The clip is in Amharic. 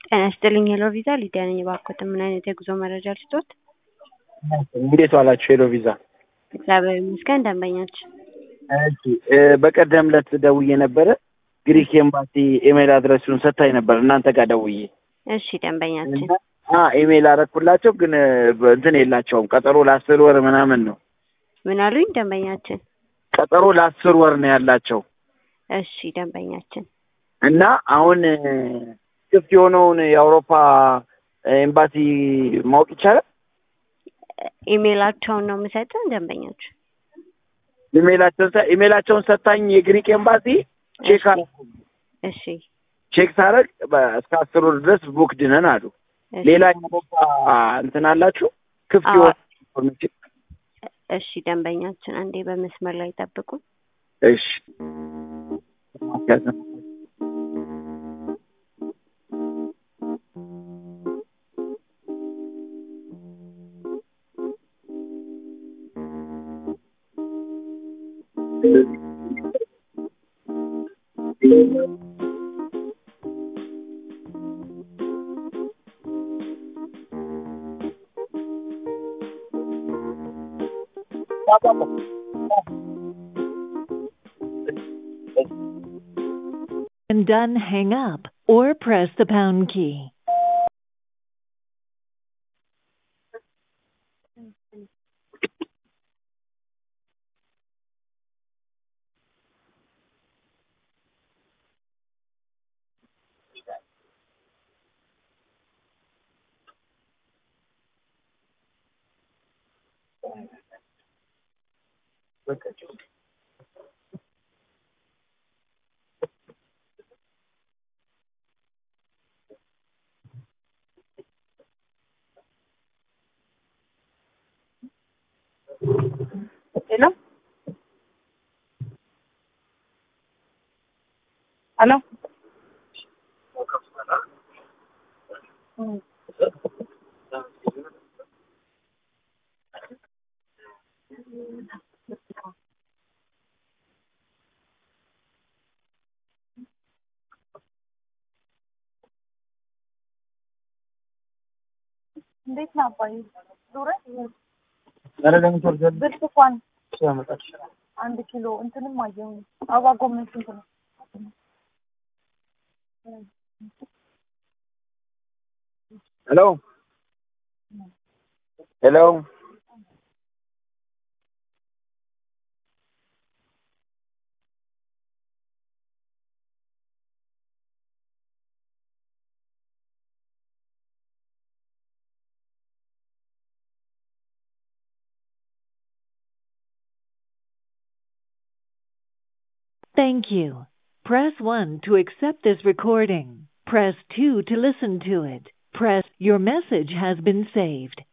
ጤና ይስጥልኝ ሄሎ ቪዛ ሊዲያ ነኝ። እባክዎት ምን አይነት የጉዞ መረጃ ልስጥዎት? እንዴት ዋላችሁ? ሄሎ ቪዛ። እግዚአብሔር ይመስገን ደንበኛችን። እሺ በቀደም ዕለት ደውዬ ነበረ። ግሪክ ኤምባሲ ኢሜል አድሬሱን ሰጥታኝ ነበር እናንተ ጋር ደውዬ። እሺ ደንበኛችን። ኢሜል አደረኩላቸው ግን እንትን የላቸውም። ቀጠሮ ለ10 ወር ምናምን ነው። ምን አሉኝ ደንበኛችን? ቀጠሮ ለ10 ወር ነው ያላቸው። እሺ ደንበኛችን። እና አሁን ክፍት የሆነውን የአውሮፓ ኤምባሲ ማወቅ ይቻላል? ኢሜላቸውን ነው የምሰጠው ደንበኛችን። ኢሜላቸውን ሰጣኝ የግሪክ ኤምባሲ ቼክ አደረኩ። እሺ ቼክ ሳደርግ እስከ 10 ወር ድረስ ቡክድ ነን አሉ። ሌላ የአውሮፓ እንትን አላችሁ ክፍት የሆነ? እሺ ደንበኛችን አንዴ በመስመር ላይ ጠብቁ። እሺ And done, hang up or press the pound key. Hello? Hello? እንዴት ነው አባዬ? ዙረት ብርቱካን 1 ኪሎ እንትንም አየሁ። አበባ ጎመን ስንት ነው? ሄሎ ሄሎ Thank you. Press 1 to accept this recording. Press 2 to listen to it. Your message has been saved.